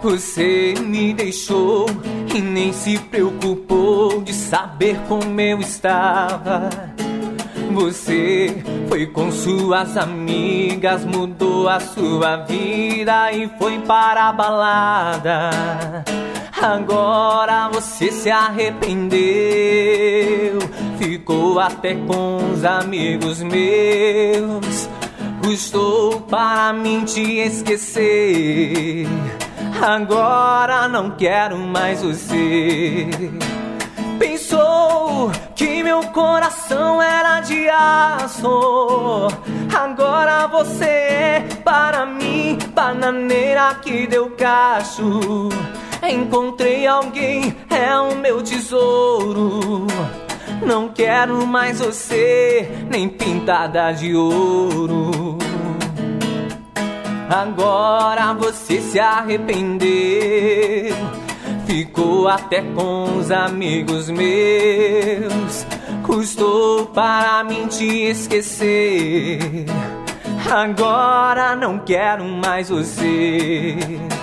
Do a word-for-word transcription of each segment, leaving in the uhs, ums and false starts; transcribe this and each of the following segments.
Você me deixou e nem se preocupou de saber como eu estava. Você foi com suas amigas, mudou a sua vida e foi para a balada. Agora você se arrependeu, ficou até com os amigos meus. Custou para mim te esquecer, agora não quero mais você. Pensou que meu coração era de aço, agora você é para mim bananeira que deu cacho. Encontrei alguém, é o meu tesouro. Não quero mais você, nem pintada de ouro. Agora você se arrependeu, ficou até com os amigos meus. Custou para mim te esquecer, agora não quero mais você.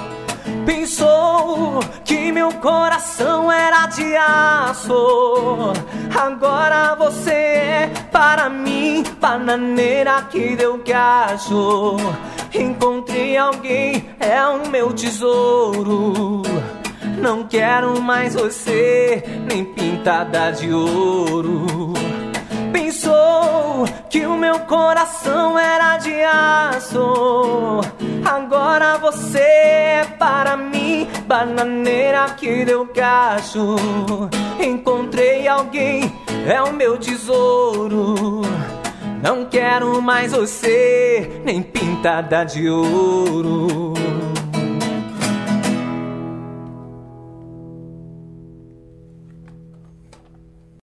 Pensou que meu coração era de aço, agora você é para mim bananeira que deu cacho. Encontrei alguém, é o meu tesouro. Não quero mais você, nem pintada de ouro. Pensou que o meu coração era de aço, agora você é para mim bananeira que deu cacho. Encontrei alguém, é o meu tesouro. Não quero mais você, nem pintada de ouro.